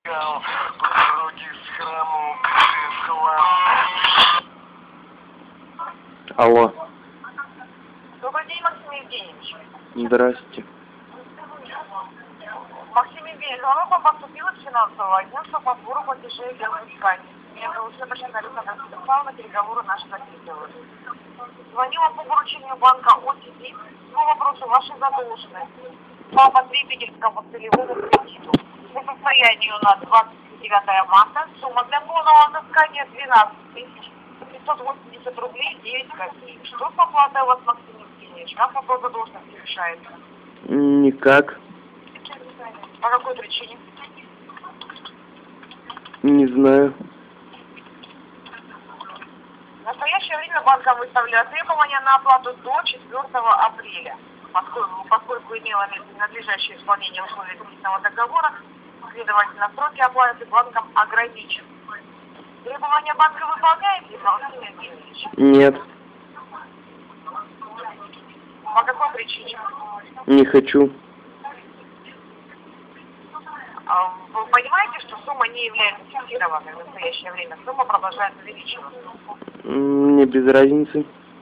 Алло. Добрый день, Максим Евгеньевич. Здрасте. Максим Евгеньевич, звонок вам поступил из финансового агентства по сбору платежей для взыскания. Меня зовут Александра Станиславовна, переговоры наши закрепились. Звоню вам по поручению банка ОТП по вопросу вашей задолженности по потребительскому целевому кредиту. По состоянию на 29 марта сумма для полного взыскания 12 580 рублей 9 копеек. Что с оплатой у вас, Максим Евгеньевич? Как вопрос задолженности решается? Никак. По какой причине? Не знаю. В настоящее время банкам выставляют требования на оплату до 4 апреля, поскольку имело надлежащее исполнение условий кредитного договора, следовательно, сроки оплаты банком ограничены. Требования банка выполняете, Максим Евгеньевич? Нет. По какой причине? Не хочу. Вы понимаете, что сумма не является фиксированной в настоящее время? Сумма продолжает увеличиваться. Мне без разницы.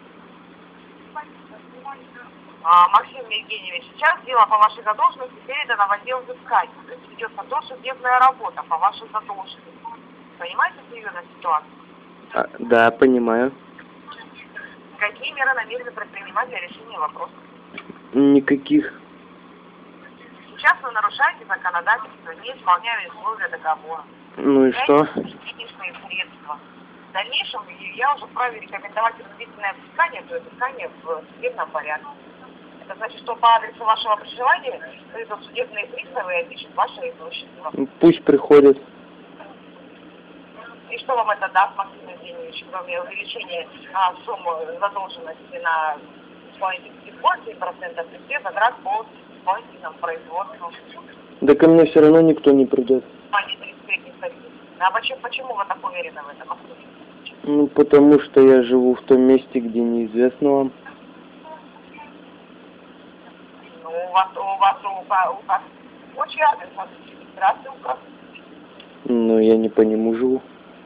Максим Евгеньевич, сейчас дело по вашей задолженности передано в отдел взыскания. То есть ведется досудебная работа по вашей задолженности. Понимаете серьезную ситуацию? Да, понимаю. Какие меры намерены предпринимать для решения вопроса? Никаких. Сейчас вы нарушаете законодательство, не исполняя условия договора. Ну и что? Денежные средства. В дальнейшем я уже вправе рекомендовать принудительное взыскание, то есть взыскание в судебном порядке. Это значит, что по адресу вашего проживания придут судебные приставы и опишут ваше имущество. Пусть приходят. И что вам это даст, Максим Евгеньевич, кроме увеличения суммы задолженности на исполнительские сборки и процентов и затрат по исполнительному производству? Да ко мне все равно никто не придет. А почему вы так уверены в этом? Ну, потому что я живу в том месте, где неизвестно вам. Ну, у вас очень адрес, регистрация указ. Ну, я не по нему живу.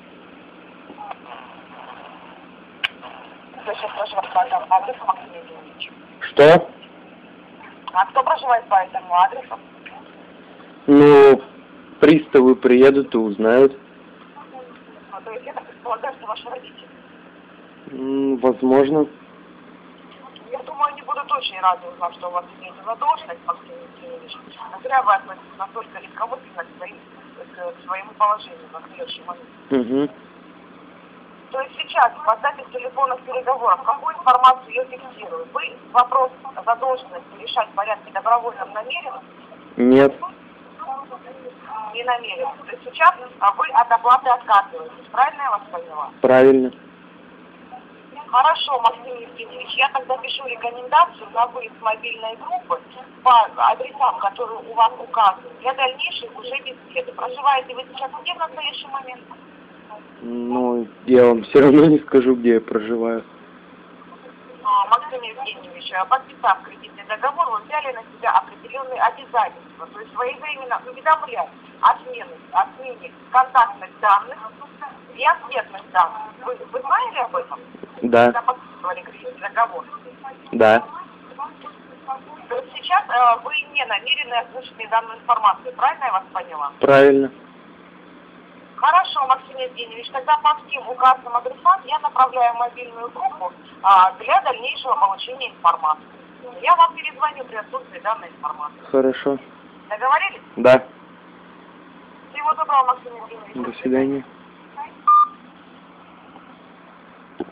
Кто сейчас проживает по этому адресу, Максим Евгеньевич? Что? А кто проживает по этому адресу? Ну, приставы приедут и узнают. Ну, то есть я так предполагаю, что ваши родители? Возможно. Я думаю, они будут очень рады узнать, что у вас имеется задолженность, Максим Евгеньевич. Но зря вы относитесь настолько легковысленно к своему положению в настоящий момент. Угу. То есть сейчас создатель телефонных переговоров, какую информацию я фиксирую? Вы вопрос задолженности решать в порядке добровольном намеренно? Нет. Не намеренно. То есть сейчас вы от оплаты отказываетесь. Правильно я вас поняла? Правильно. Хорошо, Максим Евгеньевич, я тогда пишу рекомендацию на выезд мобильной группы по адресам, которые у вас указаны, для дальнейшей уже беседы. Проживаете вы сейчас где в настоящий момент? Ну, я вам все равно не скажу, где я проживаю. Максим Евгеньевич, подписав кредитный договор, вы взяли на себя определенные обязательства, то есть своевременно уведомлять о смене контактных данных и ответных данных. Вы знали об этом? Да. Когда подписывали кредитный договор? Да. То есть сейчас вы не намерены озвучить данную информацию, правильно я вас поняла? Правильно. Хорошо, Максим Евгеньевич, тогда по всем указанным адресам я направляю мобильную группу для дальнейшего получения информации. Я вам перезвоню при отсутствии данной информации. Хорошо. Договорились? Да. Всего доброго, Максим Евгеньевич. До свидания.